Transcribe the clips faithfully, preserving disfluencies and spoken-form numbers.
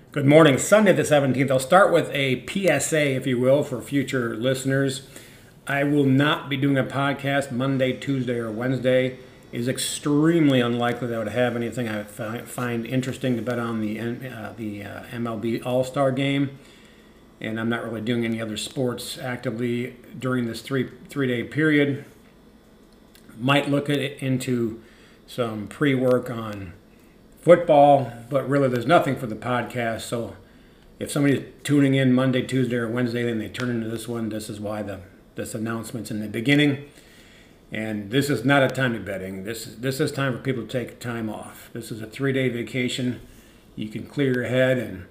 Good morning, Sunday the seventeenth. I'll start with a P S A, if you will, for future listeners. I will not be doing a podcast Monday, Tuesday, or Wednesday. It is extremely unlikely that I would have anything I would find interesting to bet on the uh, the uh, M L B All-Star Game. And I'm not really doing any other sports actively during this three, three-day period. Might look at it into some pre-work on football, but really there's nothing for the podcast. So if somebody's tuning in Monday, Tuesday, or Wednesday, then they turn into this one. This is why the this announcement's in the beginning. And this is not a time to betting. This is this is time for people to take time off. This is a three-day vacation. You can clear your head and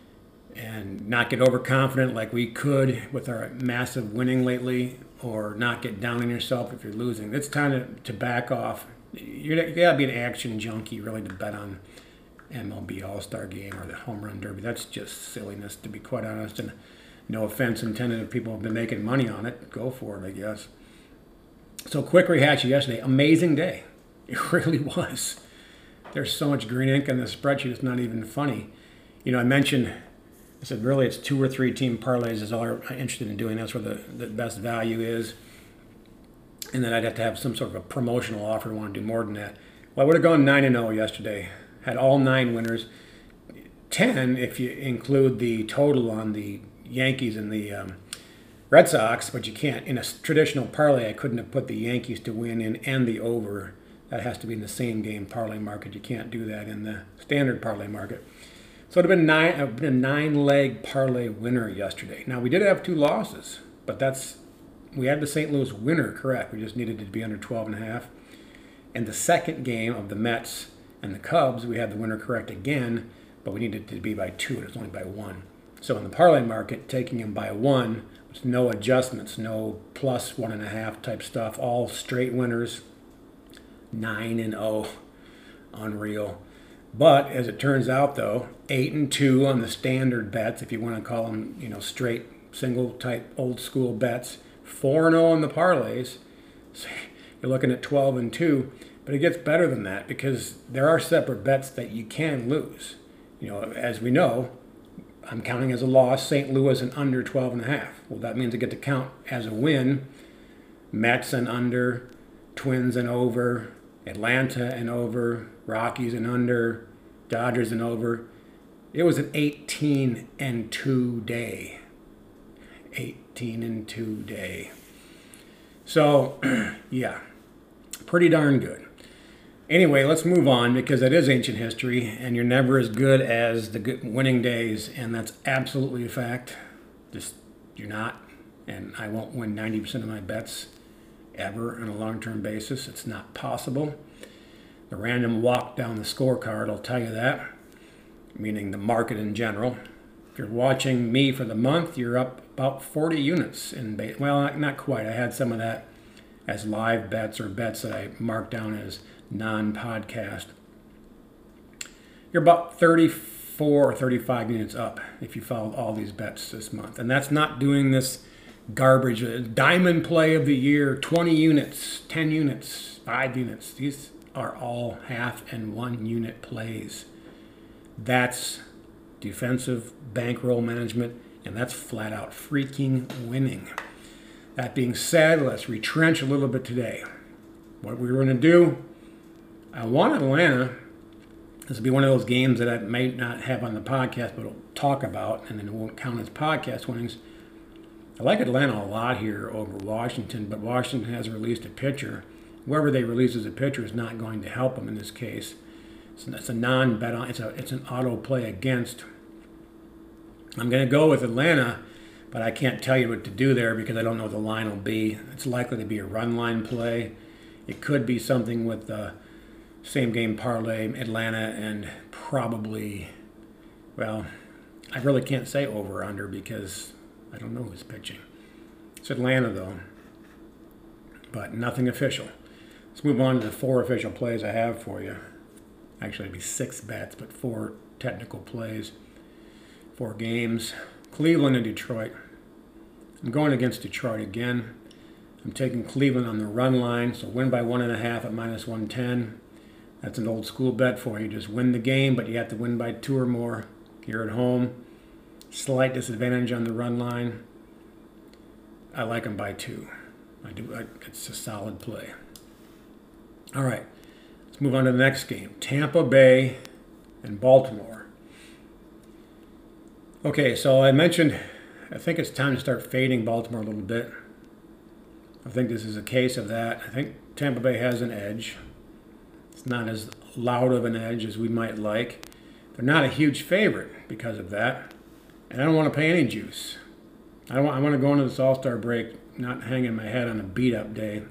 and not get overconfident like we could with our massive winning lately, or not get down on yourself if you're losing. It's time to, to back off. You're, you gotta be an action junkie really to bet on M L B All-Star Game or the Home Run Derby. That's just silliness, to be quite honest. And no offense intended if people have been making money on it. Go for it, I guess. So quick rehash of yesterday. Amazing day. It really was. There's so much green ink on the spreadsheet, it's not even funny. You know, I mentioned, I said really it's two or three team parlays is all I'm interested in doing. That's where the, the best value is. And then I'd have to have some sort of a promotional offer. I want to do more than that. Well, I would have gone nine and oh yesterday. Had all nine winners. ten if you include the total on the Yankees and the um, Red Sox, but you can't. In a traditional parlay, I couldn't have put the Yankees to win in and the over. That has to be in the same game parlay market. You can't do that in the standard parlay market. So it would have been, nine, it would have been a nine-leg parlay winner yesterday. Now, we did have two losses, but that's we had the Saint Louis winner correct. We just needed it to be under twelve and a half. And the second game of the Mets and the Cubs, we had the winner correct again, but we needed it to be by two, and it was only by one. So in the parlay market, taking him by one, with no adjustments, no plus one and a half type stuff, all straight winners, nine and oh, unreal. But as it turns out, though, eight and two on the standard bets, if you want to call them, you know, straight single type old school bets. four and oh on the parlays. So you're looking at twelve and two, but it gets better than that because there are separate bets that you can lose. You know, as we know, I'm counting as a loss Saint Louis and under twelve and a half. Well, that means I get to count as a win Mets and under, Twins and over, Atlanta and over, Rockies and under, Dodgers and over. It was an eighteen and two day. eighteen and two day. So, yeah, pretty darn good. Anyway, let's move on because it is ancient history and you're never as good as the good winning days, and that's absolutely a fact. Just, you're not. And I won't win ninety percent of my bets ever on a long-term basis. It's not possible. The random walk down the scorecard will tell you that, meaning the market in general. If you're watching me for the month, you're up about forty units in base. Well, not quite. I had some of that as live bets or bets that I marked down as non-podcast. You're about thirty-four or thirty-five units up if you followed all these bets this month. And that's not doing this garbage. Diamond play of the year, twenty units, ten units, five units. These are all half and one unit plays. That's defensive bankroll management, and that's flat out freaking winning. That being said, let's retrench a little bit today. What we're going to do, I want Atlanta. This will be one of those games that I may not have on the podcast, but I'll talk about, and then it won't count as podcast winnings. I like Atlanta a lot here over Washington, but Washington has released a pitcher. Whoever they release as a pitcher is not going to help them in this case. So it's a non-bet on. It's a it's an auto play against. I'm going to go with Atlanta, but I can't tell you what to do there because I don't know what the line will be. It's likely to be a run line play. It could be something with the same game parlay, Atlanta, and probably, well, I really can't say over or under because I don't know who's pitching. It's Atlanta, though, but nothing official. Let's move on to the four official plays I have for you. Actually, it'd be six bets, but four technical plays, four games. Cleveland and Detroit. I'm going against Detroit again. I'm taking Cleveland on the run line, so win by one and a half at minus one ten. That's an old school bet for you. Just win the game, but you have to win by two or more. You're at home. Slight disadvantage on the run line. I like them by two. I do. I, it's a solid play. All right. Let's move on to the next game. Tampa Bay and Baltimore. Okay, so I mentioned, I think it's time to start fading Baltimore a little bit. I think this is a case of that. I think Tampa Bay has an edge. It's not as loud of an edge as we might like. They're not a huge favorite because of that. And I don't want to pay any juice. I, want, I want to go into this All-Star break not hanging my head on a beat-up day.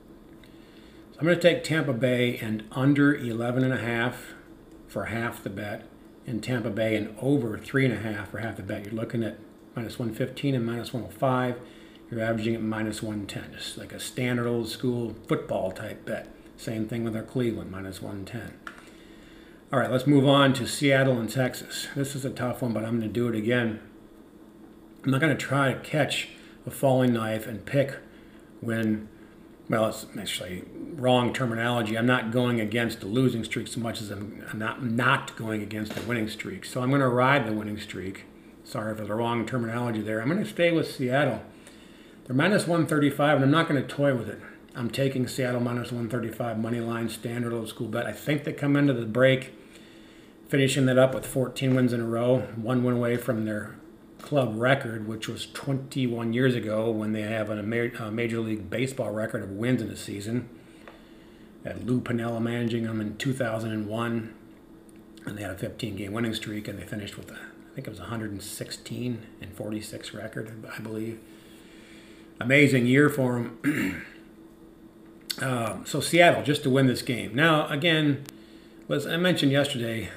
So I'm going to take Tampa Bay and under eleven and a half for half the bet, and Tampa Bay and over three and a half for half the bet. You're looking at minus one fifteen and minus one oh five. You're averaging at minus one ten, just like a standard old school football type bet. Same thing with our Cleveland, minus one ten. All right, let's move on to Seattle and Texas. This is a tough one, but I'm going to do it again. I'm not going to try to catch a falling knife and pick when, well, it's actually wrong terminology. I'm not going against the losing streak so much as I'm not, not going against the winning streak. So I'm going to ride the winning streak. Sorry for the wrong terminology there. I'm going to stay with Seattle. They're minus one thirty-five, and I'm not going to toy with it. I'm taking Seattle minus one thirty-five, money line, standard old school bet. I think they come into the break finishing that up with fourteen wins in a row, one win away from their club record, which was twenty-one years ago when they have a Major League Baseball record of wins in a season. Had Lou Piniella managing them in two thousand one, and they had a fifteen-game winning streak, and they finished with, a, I think it was one hundred sixteen and forty-six record, I believe. Amazing year for them. uh, so Seattle, just to win this game. Now, again, as I mentioned yesterday,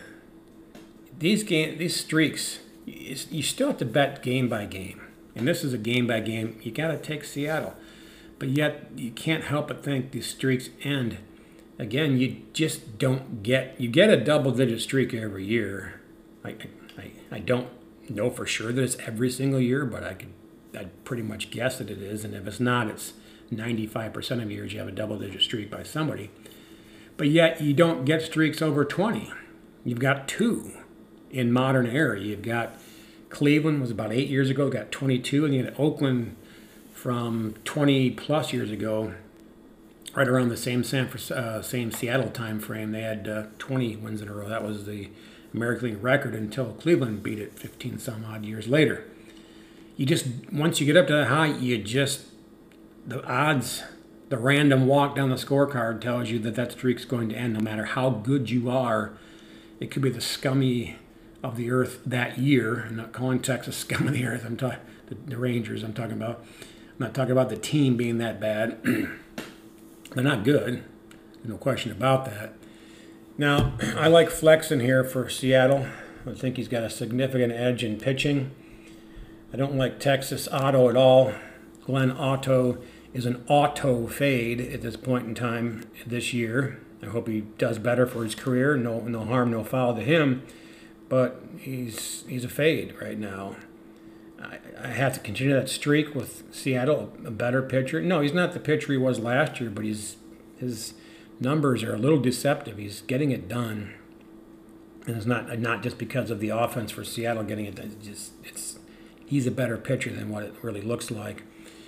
these game, these streaks, you still have to bet game by game. And this is a game by game. You got to take Seattle. But yet, you can't help but think these streaks end. Again, you just don't get, you get a double-digit streak every year. I, I, I don't know for sure that it's every single year, but I could, I'd pretty much guess that it is. And if it's not, it's ninety-five percent of years you have a double-digit streak by somebody. But yet, you don't get streaks over twenty. You've got two in modern era. You've got Cleveland was about eight years ago, got twenty-two, and you had Oakland from twenty plus years ago, right around the same San uh, same Seattle time frame. They had uh, twenty wins in a row. That was the American League record until Cleveland beat it fifteen some odd years later. You just, once you get up to that high, you just, the odds, the random walk down the scorecard tells you that that streak's going to end no matter how good you are. It could be the scummy of the earth that year. I'm not calling Texas scum of the earth. I'm talking the, the Rangers. I'm talking about. I'm not talking about the team being that bad. They're not good. No question about that. Now, I like Flex in here for Seattle. I think he's got a significant edge in pitching. I don't like Texas Otto at all. Glenn Otto is an auto fade at this point in time this year. I hope he does better for his career. No, no harm, no foul to him. But he's he's a fade right now. I, I have to continue that streak with Seattle, a better pitcher. No, he's not the pitcher he was last year, but he's his numbers are a little deceptive. He's getting it done, and it's not not just because of the offense for Seattle getting it done. It's just it's he's a better pitcher than what it really looks like.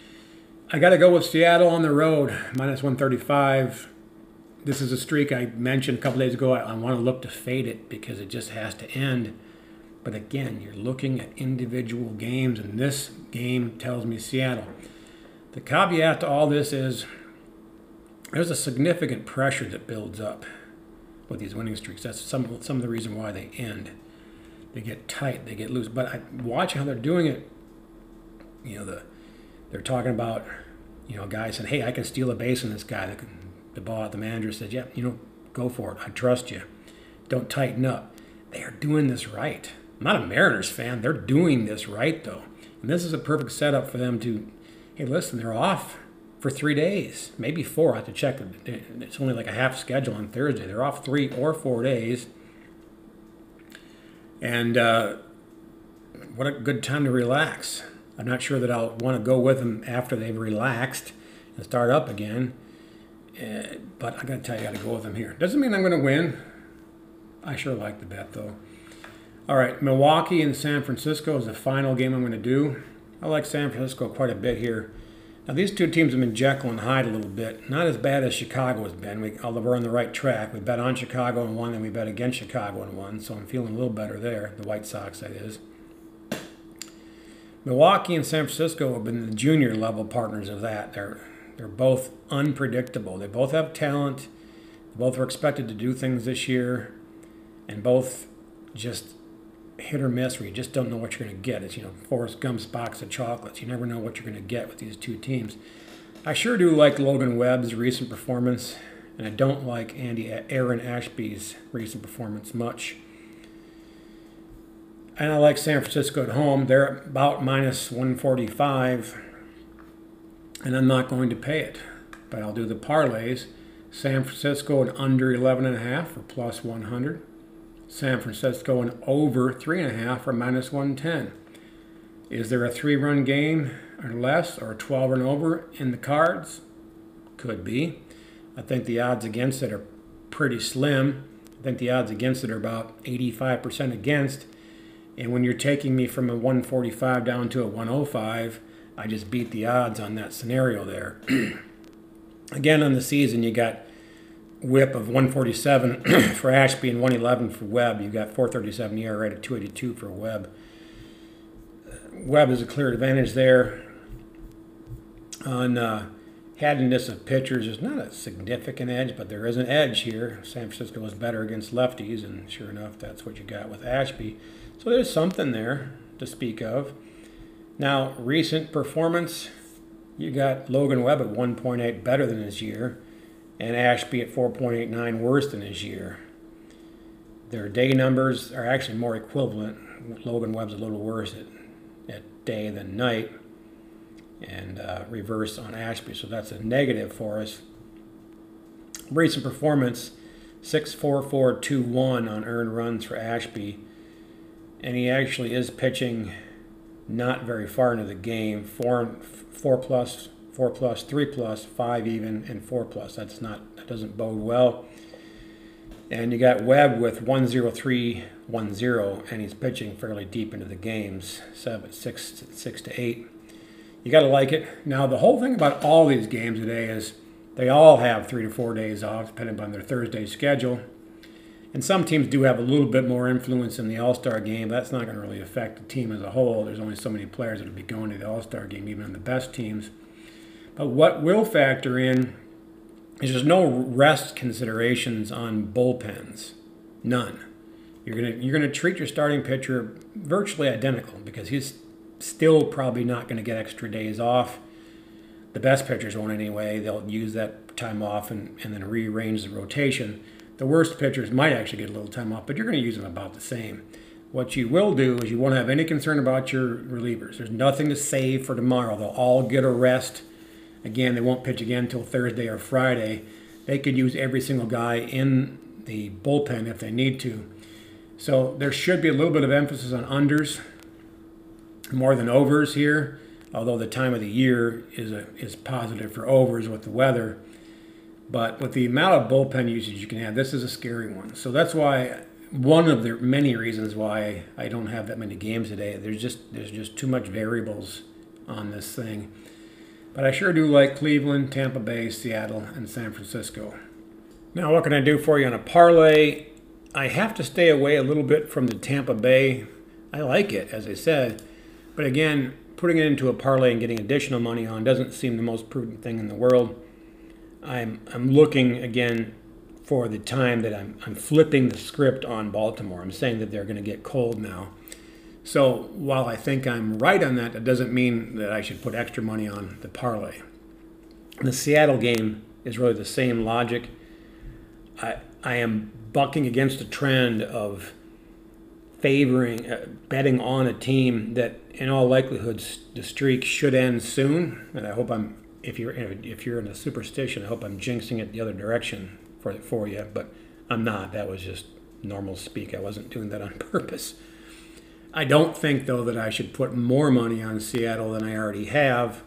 I got to go with Seattle on the road, minus one thirty-five. This is a streak I mentioned a couple days ago. I, I want to look to fade it because it just has to end. But again, you're looking at individual games, and this game tells me Seattle. The caveat to all this is there's a significant pressure that builds up with these winning streaks. That's some some of the reason why they end. They get tight, they get loose. But I watch how they're doing it. You know, the they're talking about, you know, guys saying, "Hey, I can steal a base on this guy." That can, the ball, the manager said, "Yeah, you know, go for it. I trust you. Don't tighten up." They are doing this right. I'm not a Mariners fan. They're doing this right, though. And this is a perfect setup for them to, hey, listen, they're off for three days, maybe four. I have to check. It's only like a half schedule on Thursday. They're off three or four days. And uh, what a good time to relax. I'm not sure that I'll want to go with them after they've relaxed and start up again. Uh, but I got to tell you, I got to go with them here. Doesn't mean I'm going to win. I sure like the bet, though. All right, Milwaukee and San Francisco is the final game I'm going to do. I like San Francisco quite a bit here. Now, these two teams have been Jekyll and Hyde a little bit. Not as bad as Chicago has been, we, although we're on the right track. We bet on Chicago and won, and we bet against Chicago and won, so I'm feeling a little better there, the White Sox, that is. Milwaukee and San Francisco have been the junior level partners of that. They're, they're both unpredictable. They both have talent. They both are expected to do things this year, and both just hit or miss where you just don't know what you're going to get. It's, you know, Forrest Gump's box of chocolates. You never know what you're going to get with these two teams. I sure do like Logan Webb's recent performance, and I don't like Andy Aaron Ashby's recent performance much. And I like San Francisco at home. They're about minus one forty-five, and I'm not going to pay it. But I'll do the parlays. San Francisco at under eleven and a half for plus one hundred. San Francisco and over three and a half for minus one ten. Is there a three-run game or less, or a twelve and over in the cards? Could be. I think the odds against it are pretty slim. I think the odds against it are about eighty-five percent against. And when you're taking me from a one forty-five down to a one oh five, I just beat the odds on that scenario there. Again, on the season, you got whip of one forty-seven for Ashby and one eleven for Webb. You've got four thirty-seven E R A at two eighty-two for Webb. Webb is a clear advantage there. On uh, handedness of pitchers, there's not a significant edge, but there is an edge here. San Francisco was better against lefties, and sure enough, that's what you got with Ashby. So there's something there to speak of. Now, recent performance, you got Logan Webb at one point eight better than his year, and Ashby at four point eight nine worse than his year. Their day numbers are actually more equivalent. Logan Webb's a little worse at, at day than night, and uh, reverse on Ashby, so that's a negative for us. Recent performance, six four four two one on earned runs for Ashby, and he actually is pitching not very far into the game, four, four plus, four plus, three plus, five even, and four plus. That's not, that doesn't bode well. And you got Webb with one oh three one oh, and he's pitching fairly deep into the games, seven, six, six to eight. You got to like it. Now, the whole thing about all these games today is they all have three to four days off, depending on their Thursday schedule. And some teams do have a little bit more influence in the All-Star game. But that's not going to really affect the team as a whole. There's only so many players that will be going to the All-Star game, even on the best teams. But what will factor in is there's no rest considerations on bullpens. None. You're going to you're going to treat your starting pitcher virtually identical because he's still probably not going to get extra days off. The best pitchers won't anyway. They'll use that time off and, and then rearrange the rotation. The worst pitchers might actually get a little time off, but you're going to use them about the same. What you will do is you won't have any concern about your relievers. There's nothing to save for tomorrow. They'll all get a rest. Again, they won't pitch again until Thursday or Friday. They could use every single guy in the bullpen if they need to. So there should be a little bit of emphasis on unders more than overs here, although the time of the year is a, is positive for overs with the weather. But with the amount of bullpen usage you can have, this is a scary one. So that's why, one of the many reasons why I don't have that many games today. There's just there's just too much variables on this thing. But I sure do like Cleveland, Tampa Bay, Seattle, and San Francisco. Now, what can I do for you on a parlay? I have to stay away a little bit from the Tampa Bay. I like it, as I said. But again, putting it into a parlay and getting additional money on doesn't seem the most prudent thing in the world. I'm I'm looking again for the time that I'm I'm flipping the script on Baltimore. I'm saying that they're going to get cold now. So while I think I'm right on that, that doesn't mean that I should put extra money on the parlay. The Seattle game is really the same logic. I I am bucking against a trend of favoring, uh, betting on a team that in all likelihood the streak should end soon. And I hope I'm, if you're if you're in a superstition, I hope I'm jinxing it the other direction for for you. But I'm not. That was just normal speak. I wasn't doing that on purpose. I don't think, though, that I should put more money on Seattle than I already have.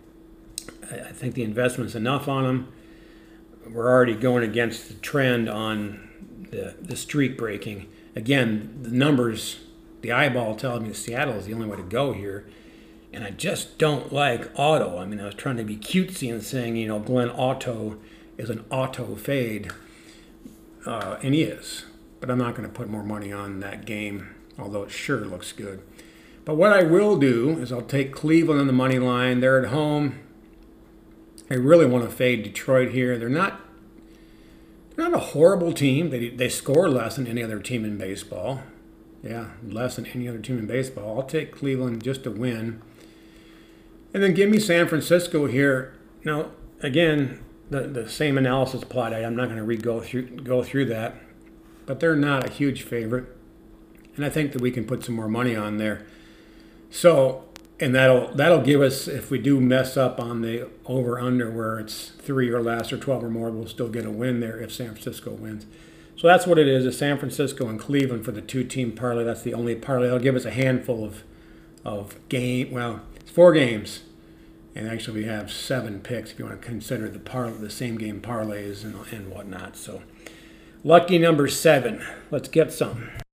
I think the investment's enough on them. We're already going against the trend on the, the streak breaking. Again, the numbers the eyeball tells me Seattle is the only way to go here. And I just don't like auto. I mean, I was trying to be cutesy and saying, you know, Glenn Otto is an auto fade. Uh, and he is. But I'm not going to put more money on that game, although it sure looks good. But what I will do is I'll take Cleveland on the money line. They're at home. I really want to fade Detroit here. They're not, they're not a horrible team. They, they score less than any other team in baseball. Yeah, less than any other team in baseball. I'll take Cleveland just to win. And then give me San Francisco here. Now, again, the, the same analysis applied. I'm not going to re-go through, go through that. But they're not a huge favorite. And I think that we can put some more money on there. So, and that'll that'll give us, if we do mess up on the over-under where it's three or less or twelve or more, we'll still get a win there if San Francisco wins. So that's what it is, is San Francisco and Cleveland for the two-team parlay. That's the only parlay. That'll give us a handful of, of game, well, it's four games. And actually we have seven picks if you want to consider the parlay, the same game parlays and, and whatnot. So lucky number seven. Let's get some.